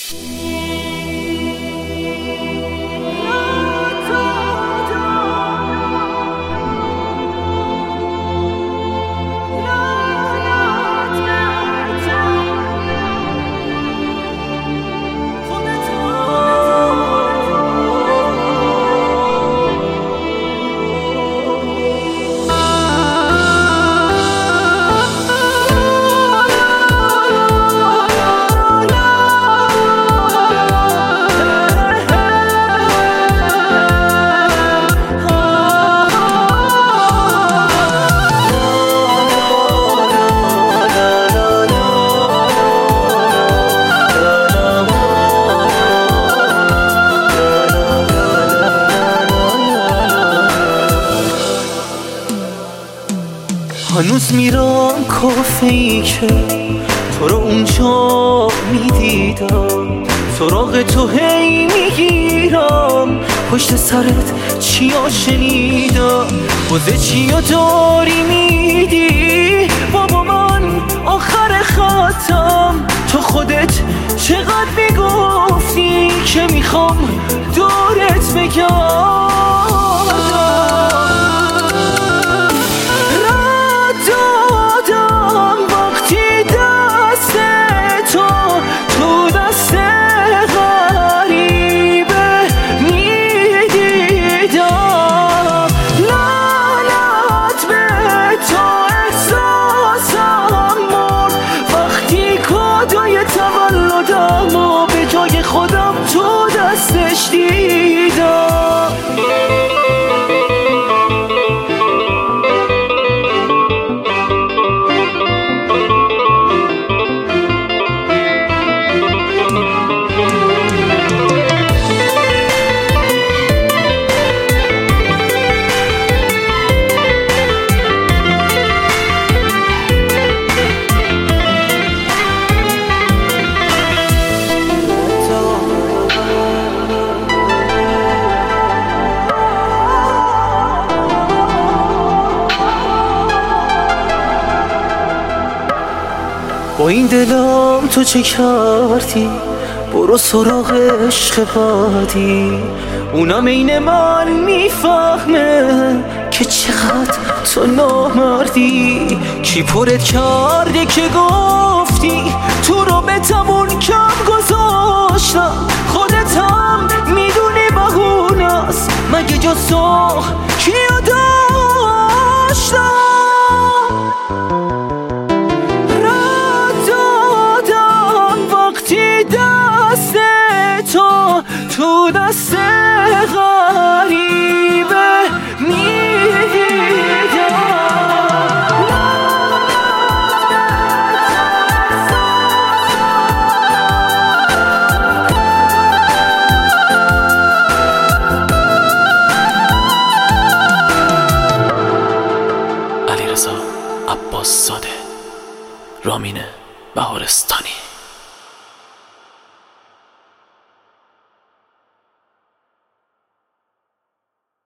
هنوز میرم کافه ای که تو رو اونجا میدیدم، سراغ تو هی میگیرم، پشت سرت چیا شنیدم، بازه چیا داری میدی بابا، من آخر خطم. تو خودت چقدر میگفتی که میخوام دورت بگم، خودم تو دستش دیدم. با این دلم تو چه کردی؟ برو سراغ عشق بعدی، اونم عین من میفهمه که چقدر تو نامردی. کی پرت کرده که گفتی تو رابطمون کم گذاشتم؟ خودت هم میدونی بهونه است، مگه جز تو کیو داشتم؟ تو دست غریبه میدیدم. علیرضا عباس زاده، رامین بهارستانی.